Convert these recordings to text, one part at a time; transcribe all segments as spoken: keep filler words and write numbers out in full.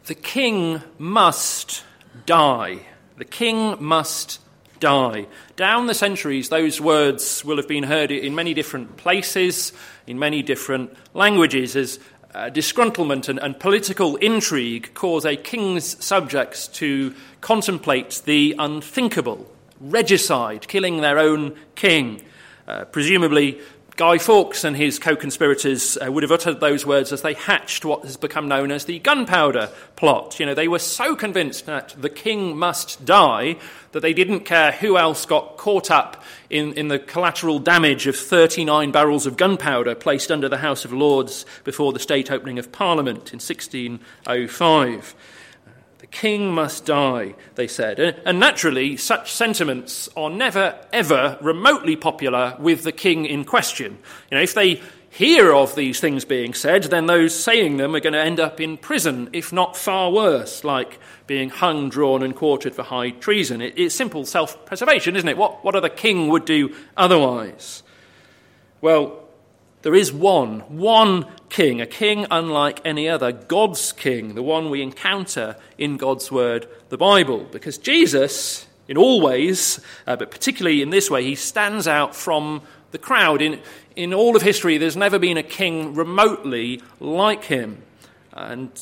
The king must die. The king must die. Down the centuries, those words will have been heard in many different places, in many different languages, as uh, disgruntlement and, and political intrigue cause a king's subjects to contemplate the unthinkable, regicide, killing their own king. Uh, presumably, Guy Fawkes and his co-conspirators uh, would have uttered those words as they hatched what has become known as the gunpowder plot. You know, they were so convinced that the king must die that they didn't care who else got caught up in, in the collateral damage of thirty-nine barrels of gunpowder placed under the House of Lords before the state opening of Parliament in sixteen oh five. The king must die, they said. And naturally, such sentiments are never, ever remotely popular with the king in question. You know, if they hear of these things being said, then those saying them are going to end up in prison, if not far worse, like being hung, drawn and quartered for high treason. It, it's simple self-preservation, isn't it? What, what other king would do otherwise? Well, there is one, one king, a king unlike any other, God's king, the one we encounter in God's word, the Bible. Because Jesus, in all ways, uh, but particularly in this way, he stands out from the crowd. In, in all of history, there's never been a king remotely like him, and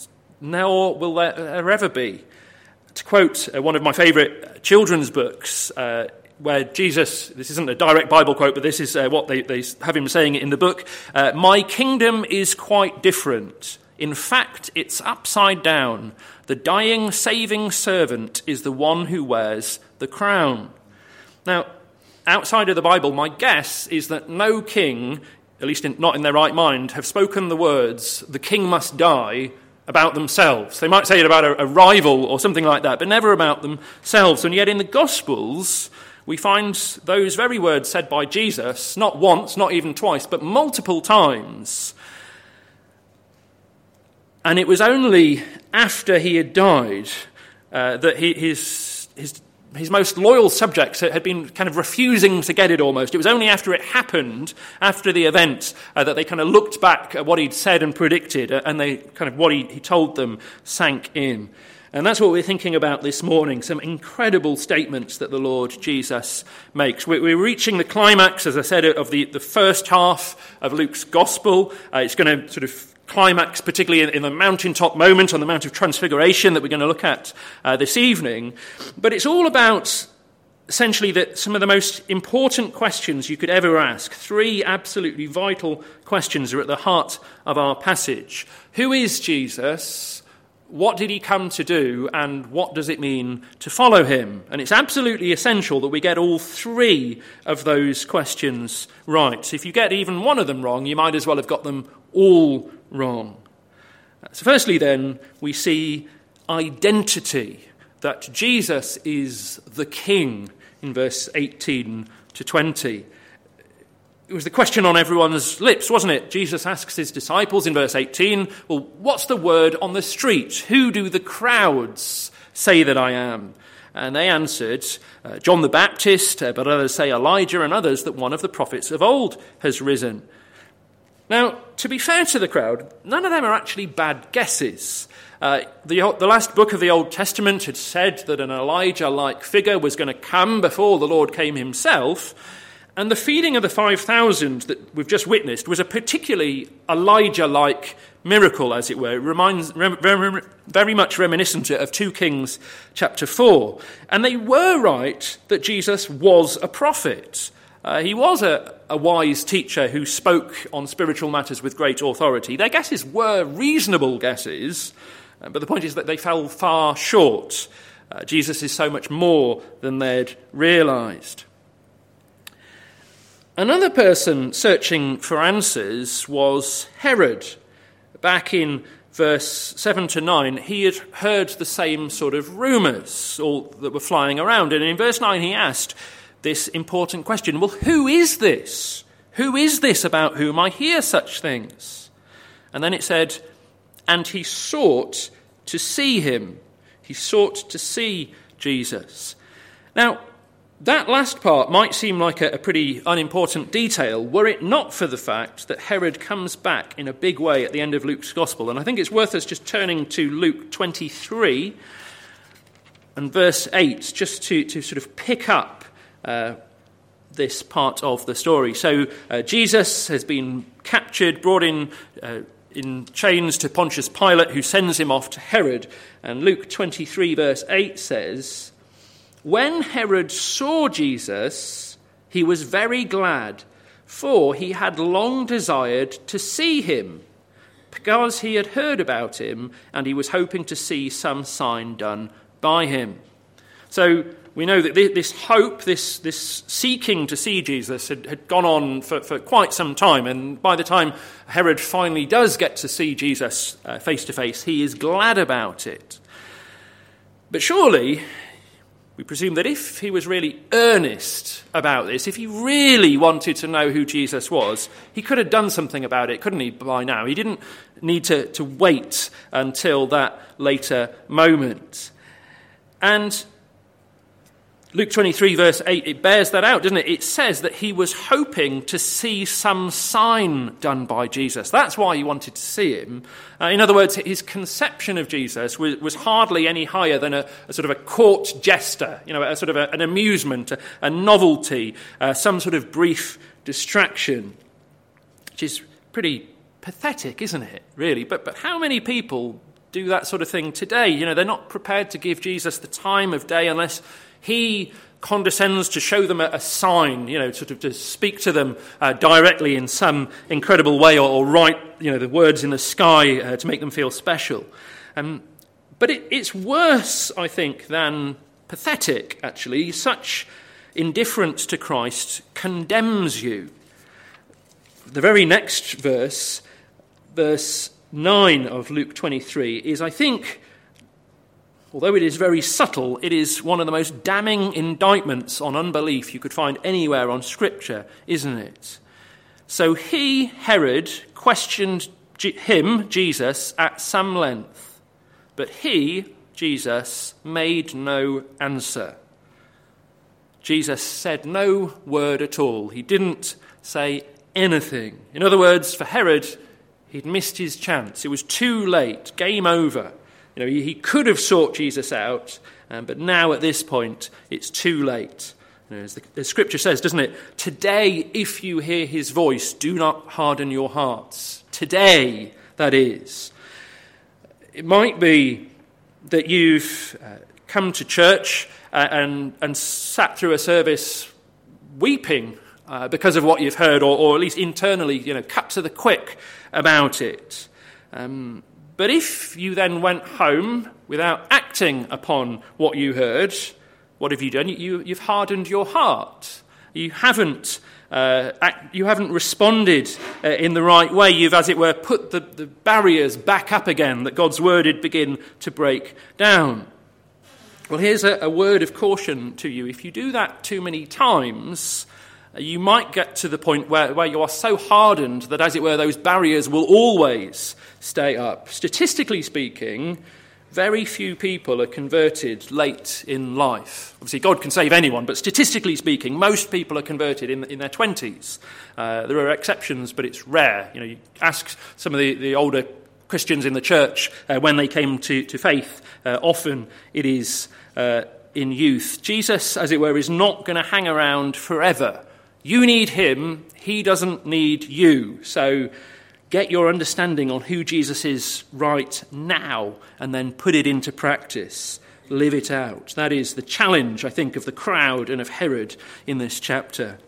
nor will there ever be. To quote uh, one of my favourite children's books, uh, where Jesus, this isn't a direct Bible quote, but this is uh, what they, they have him saying in the book, uh, "My kingdom is quite different. In fact, it's upside down. The dying, saving servant is the one who wears the crown." Now, outside of the Bible, my guess is that no king, at least in, not in their right mind, have spoken the words, "the king must die," about themselves. They might say it about a, a rival or something like that, but never about themselves. And yet in the Gospels, we find those very words said by Jesus, not once, not even twice, but multiple times. And it was only after he had died uh, that he, his, his, his most loyal subjects had been kind of refusing to get it almost. It was only after it happened, after the event, uh, that they kind of looked back at what he'd said and predicted, uh, and they kind of what he, he told them sank in. And that's what we're thinking about this morning, some incredible statements that the Lord Jesus makes. We're reaching the climax, as I said, of the, the first half of Luke's Gospel. Uh, it's going to sort of climax particularly in, in the mountaintop moment on the Mount of Transfiguration that we're going to look at uh, this evening. But it's all about essentially that some of the most important questions you could ever ask. Three absolutely vital questions are at the heart of our passage. Who is Jesus? What did he come to do, and what does it mean to follow him? And it's absolutely essential that we get all three of those questions right. If you get even one of them wrong, you might as well have got them all wrong. So firstly then, we see identity, that Jesus is the King in verse eighteen to twenty. It was the question on everyone's lips, wasn't it? Jesus asks his disciples in verse eighteen, well, what's the word on the street? Who do the crowds say that I am? And they answered, uh, John the Baptist, uh, but others say Elijah, and others that one of the prophets of old has risen. Now, to be fair to the crowd, none of them are actually bad guesses. Uh, the, the last book of the Old Testament had said that an Elijah-like figure was going to come before the Lord came himself. And the feeding of the five thousand that we've just witnessed was a particularly Elijah-like miracle, as it were. It reminds very, very much reminiscent of Second Kings chapter four. And they were right that Jesus was a prophet. Uh, he was a, a wise teacher who spoke on spiritual matters with great authority. Their guesses were reasonable guesses, uh, but the point is that they fell far short. Uh, Jesus is so much more than they'd realized. Another person searching for answers was Herod. Back in verse seven to nine, he had heard the same sort of rumours all that were flying around. And in verse nine, he asked this important question, well, who is this? Who is this about whom I hear such things? And then it said, and he sought to see him. He sought to see Jesus. Now, That last part might seem like a, a pretty unimportant detail were it not for the fact that Herod comes back in a big way at the end of Luke's Gospel. And I think it's worth us just turning to Luke twenty-three and verse eight, just to, to sort of pick up uh, this part of the story. So uh, Jesus has been captured, brought in uh, in chains to Pontius Pilate, who sends him off to Herod. And Luke twenty-three verse eight says, "When Herod saw Jesus, he was very glad, for he had long desired to see him, because he had heard about him, and he was hoping to see some sign done by him." So we know that this hope, this this seeking to see Jesus had, had gone on for, for quite some time. And by the time Herod finally does get to see Jesus uh, face to face, he is glad about it. But surely, we presume that if he was really earnest about this, if he really wanted to know who Jesus was, he could have done something about it, couldn't he, by now? He didn't need to, to wait until that later moment. And Luke twenty-three verse eight, it bears that out, doesn't it? It says that he was hoping to see some sign done by Jesus. That's why he wanted to see him. Uh, in other words, his conception of Jesus was, was hardly any higher than a, a sort of a court jester, you know, a sort of a, an amusement, a, a novelty, uh, some sort of brief distraction, which is pretty pathetic, isn't it, really? But but how many people do that sort of thing today? You know, they're not prepared to give Jesus the time of day unless he condescends to show them a, a sign, you know, sort of to speak to them uh, directly in some incredible way, or, or write, you know, the words in the sky uh, to make them feel special. Um, but it, it's worse, I think, than pathetic, actually. Such indifference to Christ condemns you. The very next verse, verse nine of Luke twenty-three, is, I think, although it is very subtle, it is one of the most damning indictments on unbelief you could find anywhere on Scripture, isn't it? "So he, Herod, questioned G- him, Jesus, at some length, but he, Jesus, made no answer." Jesus said no word at all. He didn't say anything. In other words, for Herod, he'd missed his chance. It was too late. Game over. You know, he could have sought Jesus out, um, but now at this point, it's too late. You know, as the, the Scripture says, doesn't it? "Today, if you hear his voice, do not harden your hearts." Today, that is. It might be that you've uh, come to church uh, and, and sat through a service weeping uh, because of what you've heard, or, or at least internally, you know, cut to the quick about it. Um But if you then went home without acting upon what you heard, what have you done? You, you've hardened your heart. You haven't, uh, act, you haven't responded uh, in the right way. You've, as it were, put the, the barriers back up again that God's word had begin to break down. Well, here's a, a word of caution to you. If you do that too many times, you might get to the point where, where you are so hardened that, as it were, those barriers will always stay up. Statistically speaking, very few people are converted late in life. Obviously, God can save anyone, but statistically speaking, most people are converted in, in their twenties. Uh, there are exceptions, but it's rare. You know, you ask some of the, the older Christians in the church uh, when they came to, to faith. Uh, often it is uh, in youth. Jesus, as it were, is not going to hang around forever. You need him, he doesn't need you. So get your understanding on who Jesus is right now and then put it into practice. Live it out. That is the challenge, I think, of the crowd and of Herod in this chapter.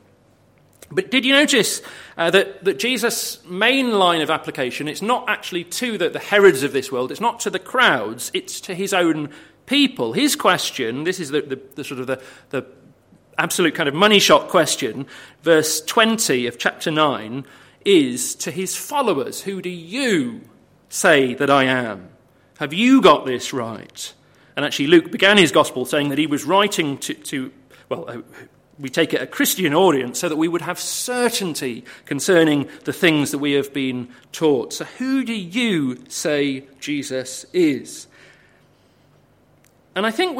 But did you notice uh, that, that Jesus' main line of application, it's not actually to the, the Herods of this world, it's not to the crowds, it's to his own people. His question, this is the, the, the sort of the, the absolute kind of money shot question, verse twenty of chapter nine, is to his followers. Who do you say that I am? Have you got this right? And actually Luke began his gospel saying that he was writing to, to well, uh, we take it a Christian audience so that we would have certainty concerning the things that we have been taught. So who do you say Jesus is? And I think with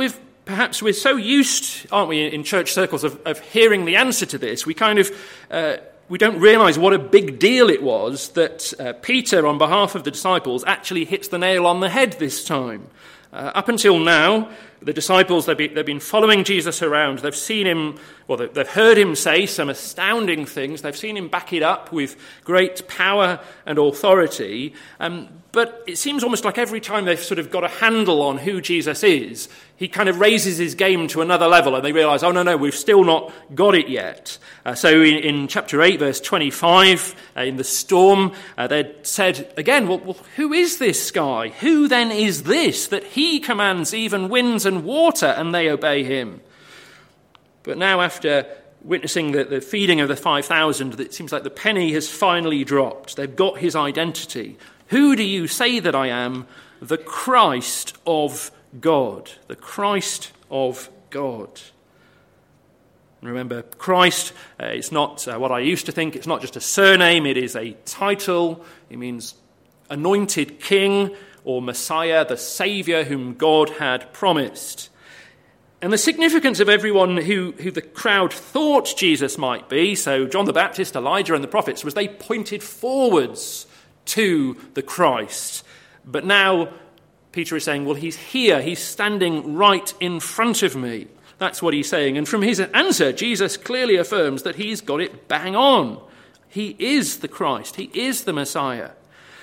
perhaps we're so used, aren't we, in church circles of, of hearing the answer to this, we kind of, uh, we don't realise what a big deal it was that uh, Peter, on behalf of the disciples, actually hits the nail on the head this time. Uh, up until now, the disciples, they've been, they've been following Jesus around. They've seen him, well, they've, they've heard him say some astounding things. They've seen him back it up with great power and authority. Um, but it seems almost like every time they've sort of got a handle on who Jesus is, he kind of raises his game to another level, and they realise, oh, no, no, we've still not got it yet. Uh, so in, in chapter eight, verse twenty-five, uh, in the storm, uh, they said again, well, well, who is this guy? Who then is this that he commands even winds and water, and they obey him? But now, after witnessing the, the feeding of the five thousand, it seems like the penny has finally dropped. They've got his identity. Who do you say that I am? The Christ of God. The Christ of God. Remember, Christ, uh, it's not uh, what I used to think. It's not just a surname. It is a title. It means anointed king or Messiah, the Saviour whom God had promised. And the significance of everyone who, who the crowd thought Jesus might be, so John the Baptist, Elijah and the prophets, was they pointed forwards to the Christ. But now Peter is saying, well, he's here. He's standing right in front of me. That's what he's saying. And from his answer, Jesus clearly affirms that he's got it bang on. He is the Christ. He is the Messiah.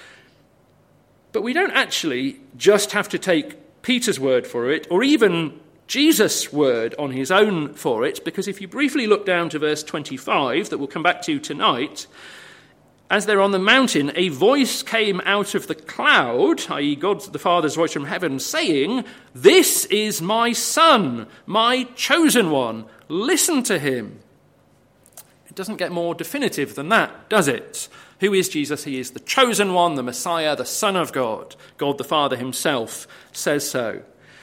But we don't actually just have to take Peter's word for it, or even Jesus' word on his own for it, because if you briefly look down to verse twenty-five, that we'll come back to tonight, as they're on the mountain, a voice came out of the cloud, that is. God the Father's voice from heaven, saying, "This is my Son, my chosen one. Listen to him." It doesn't get more definitive than that, does it? Who is Jesus? He is the chosen one, the Messiah, the Son of God. God the Father himself says so.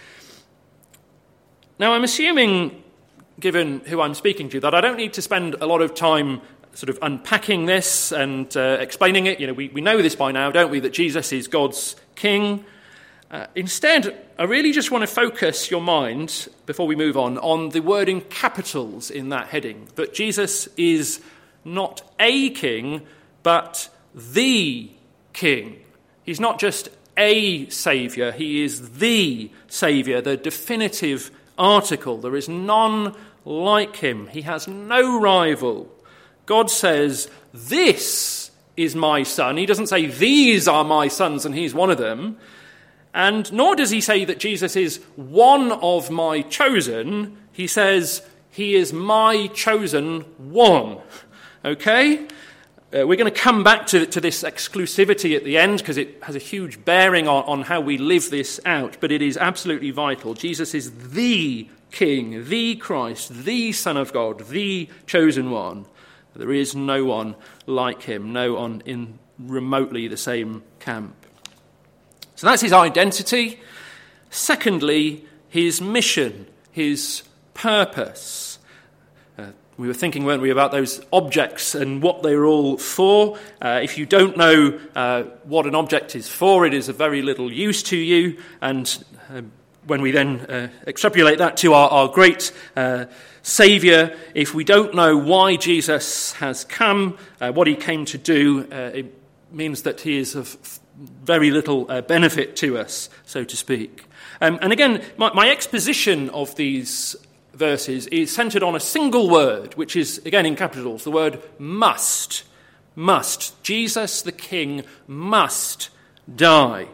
Now, I'm assuming, given who I'm speaking to, that I don't need to spend a lot of time sort of unpacking this and uh, explaining it. You know, we, we know this by now, don't we, that Jesus is God's king. Uh, instead, I really just want to focus your mind, before we move on, on the word in capitals in that heading, that Jesus is not a king, but the king. He's not just a saviour, he is the saviour, the definitive article. There is none like him. He has no rival. God says, "This is my son." He doesn't say, "These are my sons," and he's one of them. And nor does he say that Jesus is one of my chosen. He says, he is my chosen one. Okay? Uh, we're going to come back to, to this exclusivity at the end, because it has a huge bearing on, on how we live this out. But it is absolutely vital. Jesus is the King, the Christ, the Son of God, the chosen one. There is no one like him, no one in remotely the same camp. So that's his identity. Secondly, his mission, his purpose. Uh, we were thinking, weren't we, about those objects and what they were all for. Uh, if you don't know uh, what an object is for, it is of very little use to you. And uh, when we then uh, extrapolate that to our, our great uh, Saviour, if we don't know why Jesus has come, uh, what he came to do, uh, it means that he is of very little uh, benefit to us, so to speak. Um, and again, my, my exposition of these verses is centred on a single word, which is, again, in capitals, the word must. Must. Jesus, the King, must die.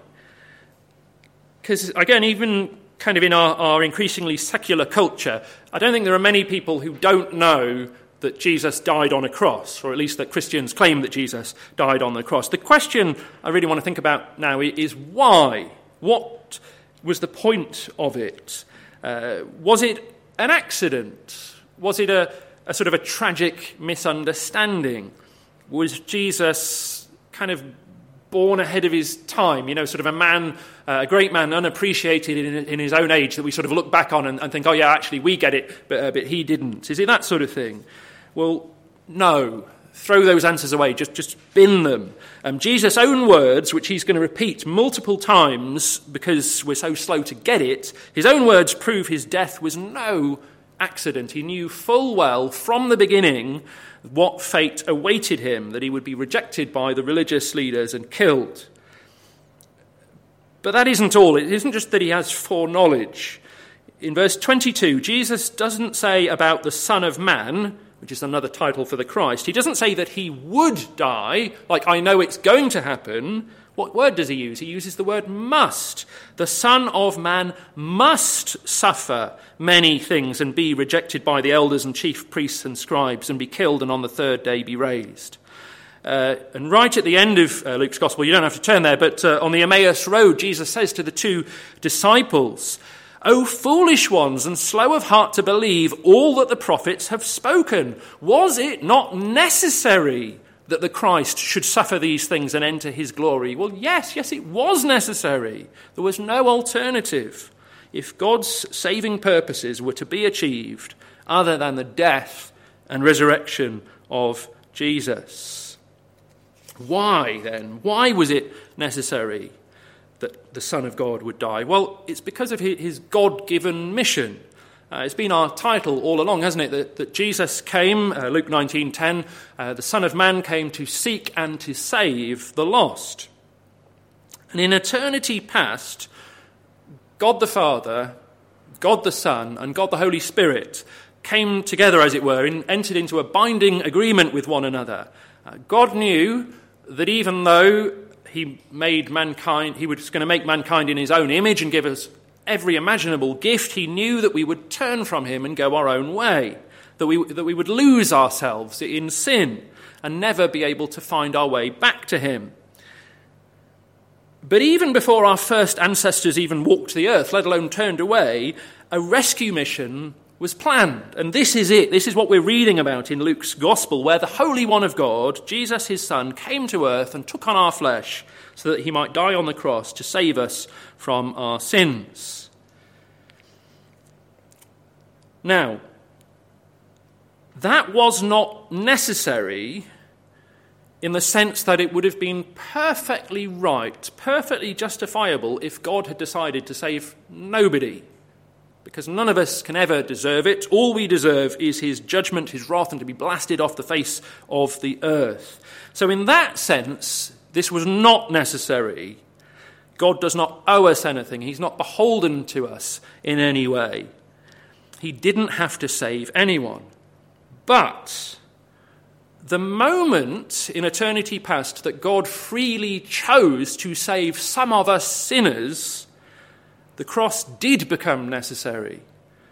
Because, again, even kind of in our, our increasingly secular culture, I don't think there are many people who don't know that Jesus died on a cross, or at least that Christians claim that Jesus died on the cross. The question I really want to think about now is why? What was the point of it? Uh, was it an accident? Was it a, a sort of a tragic misunderstanding? Was Jesus kind of born ahead of his time, you know, sort of a man, uh, a great man, unappreciated in, in his own age, that we sort of look back on and, and think, oh yeah, actually we get it, but, uh, but he didn't. Is it that sort of thing? Well, no, throw those answers away, just, just bin them. Um, Jesus' own words, which he's going to repeat multiple times because we're so slow to get it, his own words prove his death was no accident. He knew full well from the beginning what fate awaited him, that he would be rejected by the religious leaders and killed. But that isn't all. It isn't just that he has foreknowledge. In verse twenty-two, Jesus doesn't say about the Son of Man, which is another title for the Christ, he doesn't say that he would die, like I know it's going to happen. What word does he use? He uses the word must. The Son of Man must suffer many things and be rejected by the elders and chief priests and scribes and be killed and on the third day be raised. Uh, and right at the end of uh, Luke's Gospel, you don't have to turn there, but uh, on the Emmaus Road, Jesus says to the two disciples, "O foolish ones and slow of heart to believe all that the prophets have spoken. Was it not necessary that the Christ should suffer these things and enter his glory?" Well, yes, yes, it was necessary. There was no alternative if God's saving purposes were to be achieved other than the death and resurrection of Jesus. Why then? Why was it necessary that the Son of God would die? Well, it's because of his God-given mission. Uh, it's been our title all along, hasn't it, that, that Jesus came, uh, Luke nineteen ten, uh, the Son of Man came to seek and to save the lost. And in eternity past, God the Father, God the Son, and God the Holy Spirit came together, as it were, and entered into a binding agreement with one another. Uh, God knew that even though he made mankind, he was going to make mankind in his own image and give us every imaginable gift, he knew that we would turn from him and go our own way, that we, that we would lose ourselves in sin and never be able to find our way back to him. But even before our first ancestors even walked the earth, let alone turned away, a rescue mission was planned. And this is it. This is what we're reading about in Luke's Gospel, where the Holy One of God, Jesus his Son, came to earth and took on our flesh so that he might die on the cross to save us from our sins. Now, that was not necessary in the sense that it would have been perfectly right, perfectly justifiable if God had decided to save nobody. Because none of us can ever deserve it. All we deserve is his judgment, his wrath, and to be blasted off the face of the earth. So in that sense, this was not necessary. God does not owe us anything. He's not beholden to us in any way. He didn't have to save anyone. But the moment in eternity past that God freely chose to save some of us sinners, the cross did become necessary.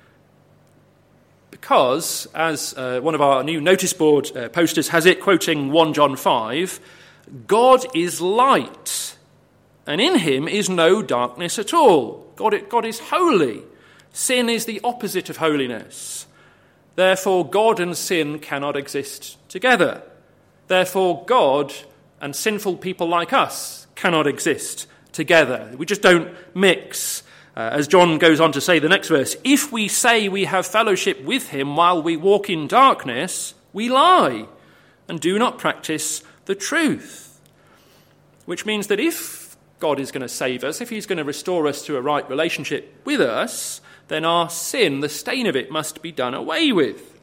Because, as uh, one of our new notice board uh, posters has it, quoting First John five, God is light, and in him is no darkness at all. God, God is holy. Sin is the opposite of holiness. Therefore, God and sin cannot exist together. Therefore, God and sinful people like us cannot exist together. We just don't mix. Uh, as John goes on to say the next verse, if we say we have fellowship with him while we walk in darkness, we lie and do not practice the truth. Which means that if God is going to save us, if he's going to restore us to a right relationship with us, then our sin, the stain of it, must be done away with.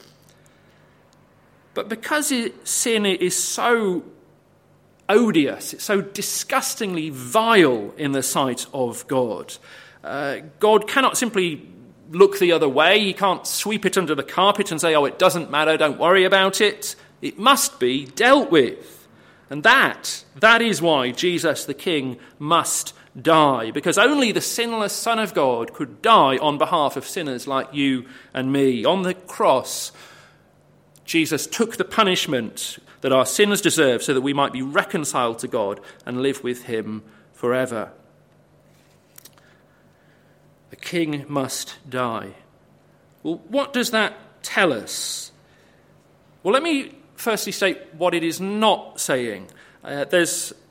But because it, sin is so odious, it's so disgustingly vile in the sight of God, uh, God cannot simply look the other way. He can't sweep it under the carpet and say, oh, it doesn't matter, don't worry about it. It must be dealt with. And that, that is why Jesus the King must die, because only the sinless Son of God could die on behalf of sinners like you and me. On the cross, Jesus took the punishment that our sins deserve so that we might be reconciled to God and live with him forever. The King must die. Well, what does that tell us? Well, let me firstly state what it is not saying. Uh, there's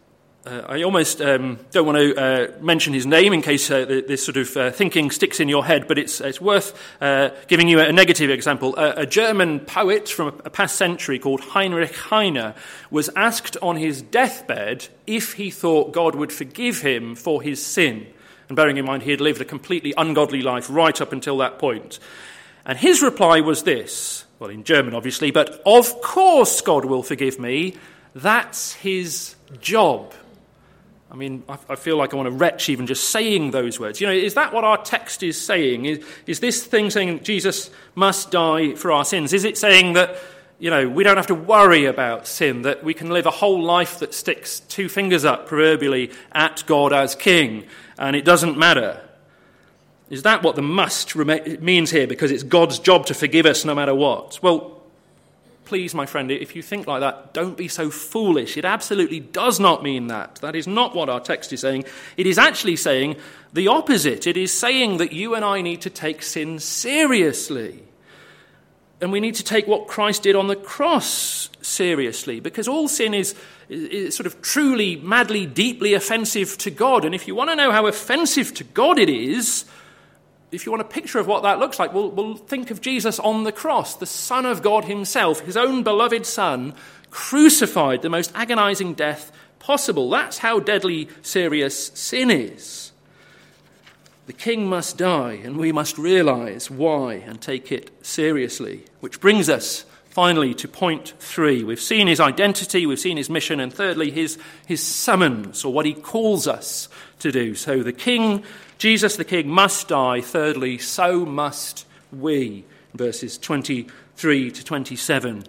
Uh, I almost um, don't want to uh, mention his name in case uh, this sort of uh, thinking sticks in your head, but it's, it's worth uh, giving you a negative example. Uh, a German poet from a past century called Heinrich Heine was asked on his deathbed if he thought God would forgive him for his sin. And bearing in mind he had lived a completely ungodly life right up until that point. And his reply was this, well, in German obviously, but of course God will forgive me. That's his job. I mean, I feel like I want to retch even just saying those words. You know, is that what our text is saying? Is, is this thing saying Jesus must die for our sins? Is it saying that, you know, we don't have to worry about sin, that we can live a whole life that sticks two fingers up, proverbially, at God as king, and it doesn't matter? Is that what the must means here, because it's God's job to forgive us no matter what? Well, please, my friend, if you think like that, don't be so foolish. It absolutely does not mean that. That is not what our text is saying. It is actually saying the opposite. It is saying that you and I need to take sin seriously. And we need to take what Christ did on the cross seriously, because all sin is, is sort of truly, madly, deeply offensive to God. And if you want to know how offensive to God it is, if you want a picture of what that looks like, we'll, we'll think of Jesus on the cross, the Son of God himself, his own beloved Son, crucified, the most agonizing death possible. That's how deadly serious sin is. The king must die, and we must realize why and take it seriously. Which brings us finally to point three. We've seen his identity, we've seen his mission, and thirdly, his, his summons, or what he calls us to do. So the king, Jesus the king, must die. Thirdly, so must we. Verses twenty-three to twenty-seven.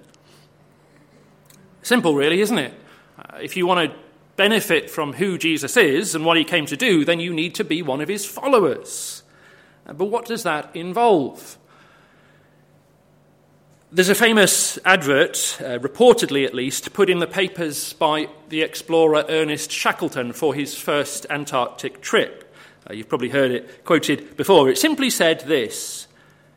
Simple, really, isn't it? Uh, if you want to benefit from who Jesus is and what he came to do, then you need to be one of his followers. Uh, but what does that involve? There's a famous advert, uh, reportedly at least, put in the papers by the explorer Ernest Shackleton for his first Antarctic trip. Uh, you've probably heard it quoted before. It simply said this: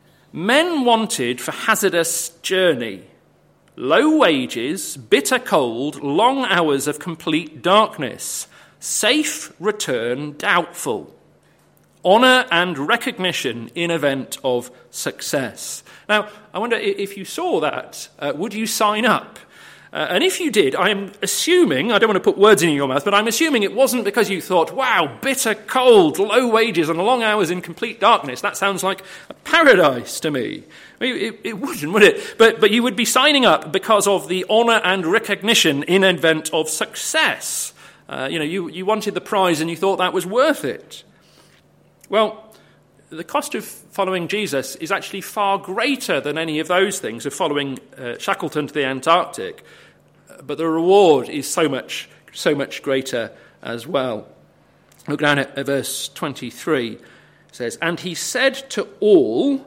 men wanted for hazardous journey, low wages, bitter cold, long hours of complete darkness, safe return doubtful, honour and recognition in event of success. Now, I wonder if you saw that, uh, would you sign up? Uh, and if you did, I'm assuming, I don't want to put words in your mouth, but I'm assuming it wasn't because you thought, wow, bitter cold, low wages and long hours in complete darkness. That sounds like a paradise to me. I mean, it, it wouldn't, would it? But, but you would be signing up because of the honour and recognition in event of success. Uh, you know, you, you wanted the prize and you thought that was worth it. Well, the cost of following Jesus is actually far greater than any of those things, of following uh, Shackleton to the Antarctic, but the reward is so much, so much greater as well. Look down at, at verse twenty-three. It says, and he said to all,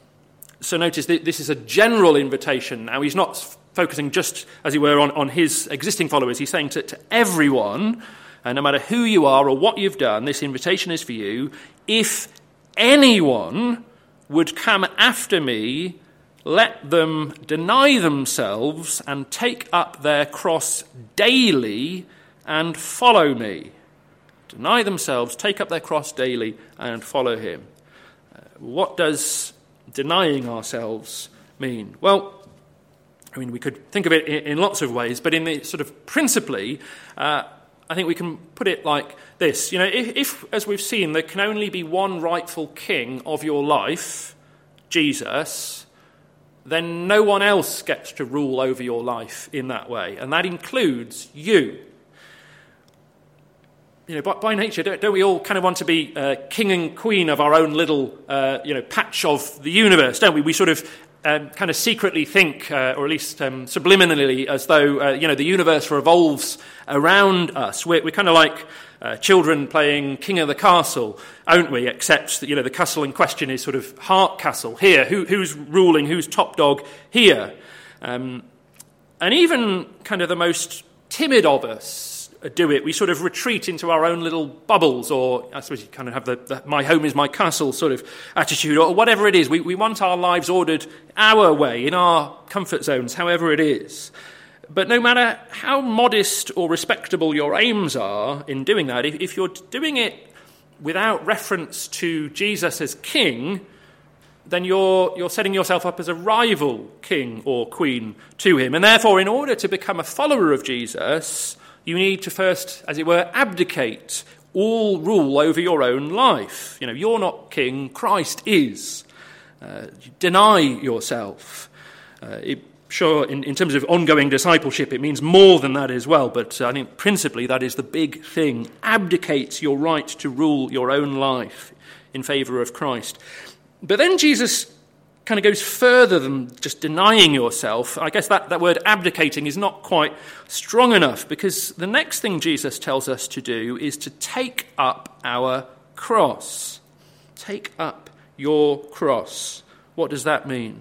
so notice that this is a general invitation now. He's not focusing just, as it were, on, on his existing followers. He's saying to, to everyone, and no matter who you are or what you've done, this invitation is for you. If anyone would come after me, let them deny themselves and take up their cross daily and follow me. Deny themselves, take up their cross daily and follow him. Uh, what does denying ourselves mean? Well, I mean, we could think of it in, in lots of ways, but in the sort of principally, uh, I think we can put it like this. You know, if, if, as we've seen, there can only be one rightful king of your life, Jesus, then no one else gets to rule over your life in that way. And that includes you. You know, by, by nature, don't, don't we all kind of want to be uh, king and queen of our own little, uh, you know, patch of the universe, don't we? We sort of Um, kind of secretly think, uh, or at least um, subliminally, as though, uh, you know, the universe revolves around us. We're, we're kind of like uh, children playing King of the Castle, aren't we? Except that, you know, the castle in question is sort of Hardcastle here. Who, who's ruling? Who's top dog here? Um, and even kind of the most timid of us do it. We sort of retreat into our own little bubbles, or I suppose you kind of have the, the my home is my castle sort of attitude, or whatever it is. We, we want our lives ordered our way, in our comfort zones, however it is. But no matter how modest or respectable your aims are in doing that, if, if you're doing it without reference to Jesus as king, then you're you're setting yourself up as a rival king or queen to him. And therefore, in order to become a follower of Jesus, you need to first, as it were, abdicate all rule over your own life. You know, you're not king, Christ is. Uh, deny yourself. Uh, it, sure, in, in terms of ongoing discipleship, it means more than that as well, but I think principally that is the big thing. Abdicate your right to rule your own life in favour of Christ. But then Jesus kind of goes further than just denying yourself. I guess that, that word abdicating is not quite strong enough, because the next thing Jesus tells us to do is to take up our cross. Take up your cross. What does that mean?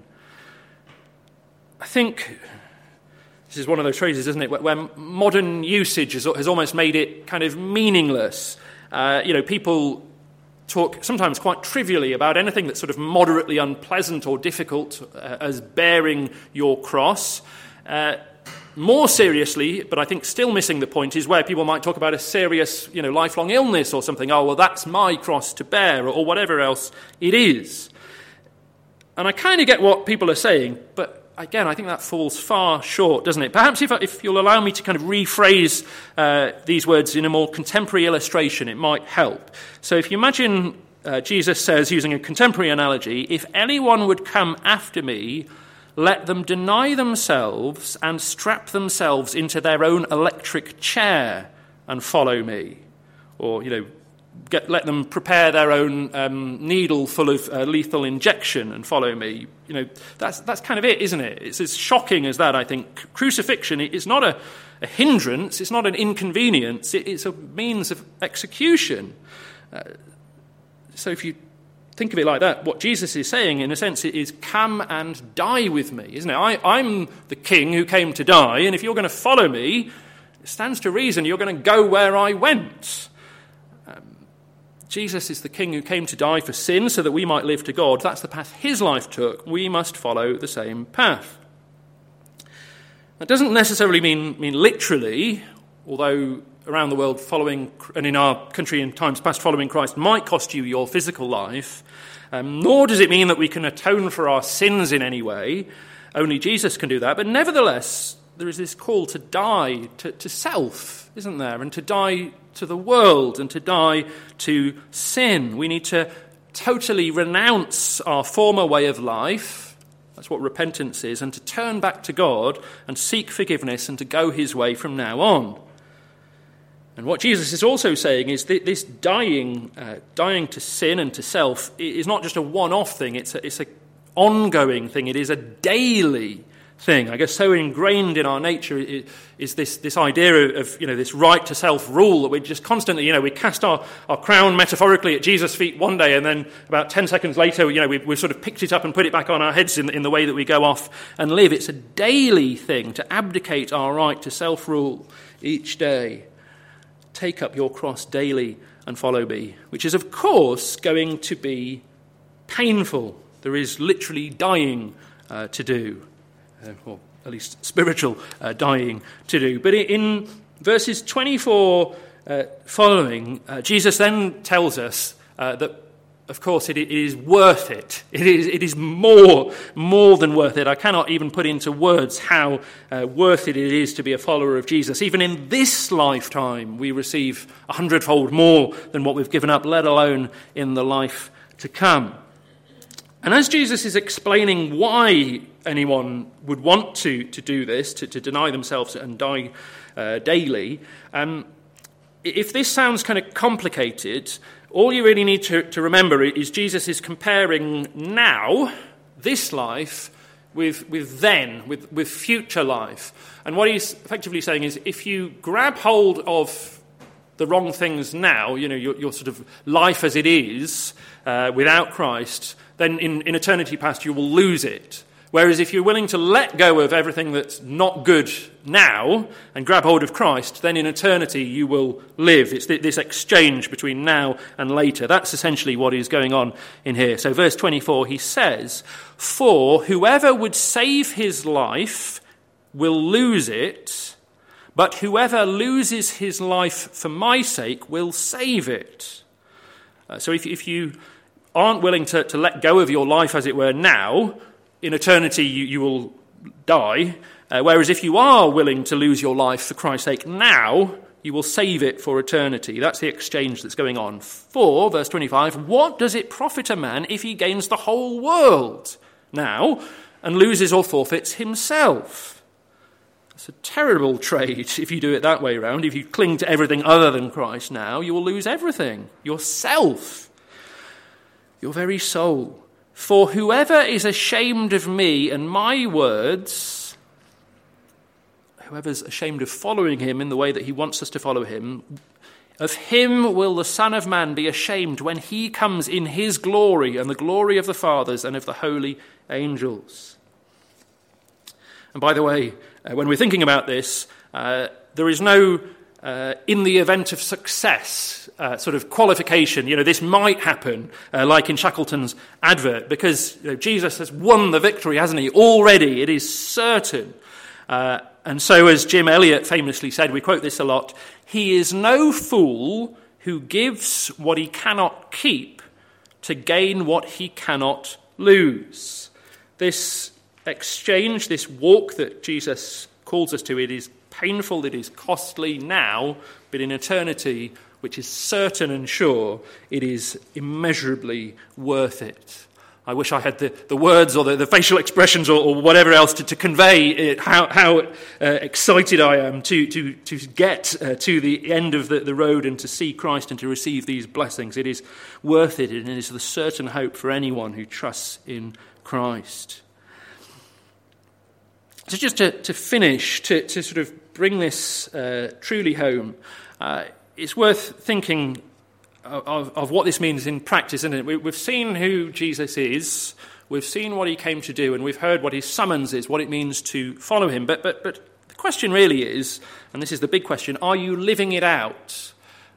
I think this is one of those phrases, isn't it, where modern usage has, has almost made it kind of meaningless. Uh, you know, people talk sometimes quite trivially about anything that's sort of moderately unpleasant or difficult uh, as bearing your cross. Uh, more seriously, but I think still missing the point, is where people might talk about a serious, you know, lifelong illness or something. Oh, well, that's my cross to bear, or, or whatever else it is. And I kind of get what people are saying, but again, I think that falls far short, doesn't it? Perhaps if, if you'll allow me to kind of rephrase uh, these words in a more contemporary illustration, it might help. So if you imagine uh, Jesus says, using a contemporary analogy, if anyone would come after me, let them deny themselves and strap themselves into their own electric chair and follow me. Or, you know, Get, let them prepare their own um, needle full of uh, lethal injection and follow me. You know, that's that's kind of it, isn't it? It's as shocking as that, I think. Crucifixion is not a, a hindrance, it's not an inconvenience, it, it's a means of execution. Uh, so if you think of it like that, what Jesus is saying, in a sense, is come and die with me, isn't it? I, I'm the king who came to die, and if you're going to follow me, it stands to reason you're going to go where I went. Jesus is the king who came to die for sin so that we might live to God. That's the path his life took. We must follow the same path. That doesn't necessarily mean, mean literally, although around the world following, and in our country in times past, following Christ might cost you your physical life. Um, nor does it mean that we can atone for our sins in any way. Only Jesus can do that. But nevertheless, there is this call to die to, to self, isn't there? And to die to the world and to die to sin. We need to totally renounce our former way of life. That's what repentance is. And to turn back to God and seek forgiveness and to go his way from now on. And what Jesus is also saying is that this dying, uh, dying to sin and to self is not just a one-off thing. It's a, it's an ongoing thing. It is a daily thing. I guess so ingrained in our nature is this, this idea of, you know, this right to self-rule that we just constantly, you know, we cast our, our crown metaphorically at Jesus' feet one day, and then about ten seconds later, you know, we, we've sort of picked it up and put it back on our heads in, in the way that we go off and live. It's a daily thing to abdicate our right to self-rule each day. Take up your cross daily and follow me, which is, of course, going to be painful. There is literally dying uh, to do. Uh, or at least spiritual uh, dying to do. But in verses twenty-four uh, following, uh, Jesus then tells us uh, that, of course, it, it is worth it. It is, it is more, more than worth it. I cannot even put into words how uh, worth it it is to be a follower of Jesus. Even in this lifetime, we receive a hundredfold more than what we've given up, let alone in the life to come. And as Jesus is explaining why anyone would want to, to do this, to, to deny themselves and die uh, daily, um, if this sounds kind of complicated, all you really need to, to remember is Jesus is comparing now, this life, with, with then, with, with future life. And what he's effectively saying is, if you grab hold of the wrong things now, you know, your, your sort of life as it is, uh, without Christ, then in, in eternity past you will lose it. Whereas if you're willing to let go of everything that's not good now and grab hold of Christ, then in eternity you will live. It's this exchange between now and later. That's essentially what is going on in here. So verse twenty-four, he says, "For whoever would save his life will lose it, but whoever loses his life for my sake will save it. Uh, so if, if you aren't willing to, to let go of your life, as it were, now, in eternity you, you will die, uh, whereas if you are willing to lose your life for Christ's sake now, you will save it for eternity. That's the exchange that's going on. For, verse twenty-five, what does it profit a man if he gains the whole world now and loses or forfeits himself? It's a terrible trade if you do it that way around. If you cling to everything other than Christ now, you will lose everything. Yourself. Your very soul. For whoever is ashamed of me and my words, whoever's ashamed of following him in the way that he wants us to follow him, of him will the Son of Man be ashamed when he comes in his glory and the glory of the fathers and of the holy angels. And by the way, uh, when we're thinking about this, uh, there is no uh, in the event of success uh, sort of qualification. You know, this might happen, uh, like in Shackleton's advert, because you know, Jesus has won the victory, hasn't he? Already, it is certain. Uh, and so, as Jim Elliot famously said, we quote this a lot, he is no fool who gives what he cannot keep to gain what he cannot lose. This exchange, this walk that Jesus calls us to, it is painful, it is costly now, but in eternity, which is certain and sure, it is immeasurably worth it. I wish I had the, the words or the, the facial expressions or, or whatever else to, to convey it, how, how uh, excited I am to, to, to get uh, to the end of the, the road and to see Christ and to receive these blessings. It is worth it, and it is the certain hope for anyone who trusts in Christ. So just to, to finish, to, to sort of bring this uh, truly home, uh, it's worth thinking of, of what this means in practice, isn't it? We, we've seen who Jesus is, we've seen what he came to do, and we've heard what his summons is, what it means to follow him. But, but, but the question really is, and this is the big question, are you living it out?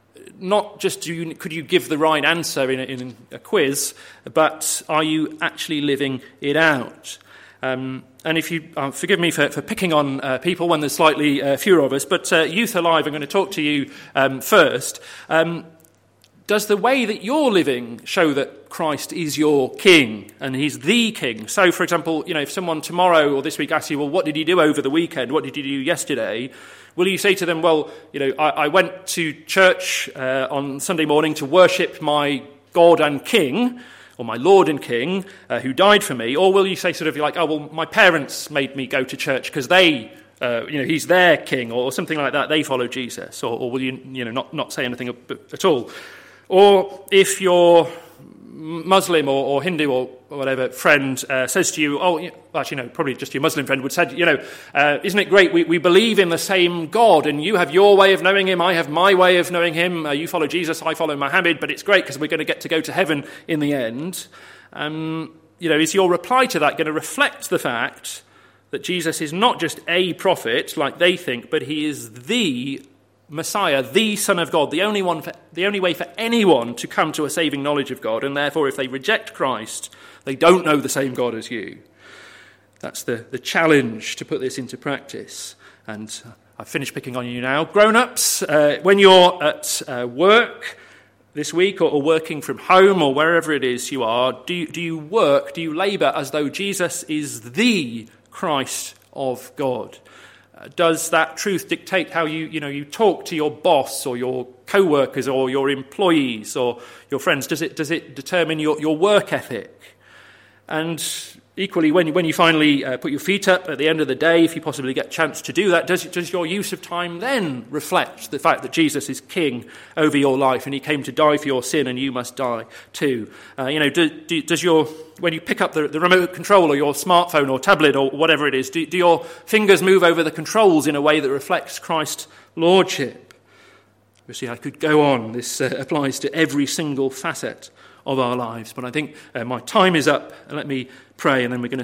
Not just do you, could you give the right answer in a, in a quiz, but are you actually living it out? Um, and if you, uh, forgive me for, for picking on uh, people when there's slightly uh, fewer of us, but uh, Youth Alive, I'm going to talk to you um, first. Um, does the way that you're living show that Christ is your king and he's the king? So, for example, you know, if someone tomorrow or this week asks you, well, what did you do over the weekend? What did you do yesterday? Will you say to them, well, you know, I, I went to church uh, on Sunday morning to worship my God and King, or my Lord and King, uh, who died for me? Or will you say sort of like, oh, well, my parents made me go to church because they, uh, you know, he's their king, or something like that, they follow Jesus? Or, or will you, you know, not, not say anything at all? Or if your Muslim or, or Hindu or whatever friend uh, says to you, oh, actually, no, probably just your Muslim friend would say, you know, uh, isn't it great, we, we believe in the same God, and you have your way of knowing him, I have my way of knowing him, uh, you follow Jesus, I follow Muhammad, but it's great because we're going to get to go to heaven in the end. Um, you know, is your reply to that going to reflect the fact that Jesus is not just a prophet, like they think, but he is the Messiah, the Son of God, the only one, for, the only way for anyone to come to a saving knowledge of God, and therefore if they reject Christ, they don't know the same God as you. That's the, the challenge to put this into practice. And I've finished picking on you now. Grown-ups, uh, when you're at uh, work this week or, or working from home or wherever it is you are, do you, do you work, do you labour as though Jesus is the Christ of God? Does that truth dictate how you, you know, you talk to your boss or your co-workers or your employees or your friends? Does it does it determine your, your work ethic? And equally, when you, when you finally uh, put your feet up at the end of the day, if you possibly get a chance to do that, does does your use of time then reflect the fact that Jesus is king over your life and he came to die for your sin and you must die too? Uh, you know, do, do, does your when you pick up the, the remote control or your smartphone or tablet or whatever it is, do, do your fingers move over the controls in a way that reflects Christ's lordship? Obviously, I could go on. This uh, applies to every single facet of our lives. But I think uh, my time is up. Let me pray, and then we're going to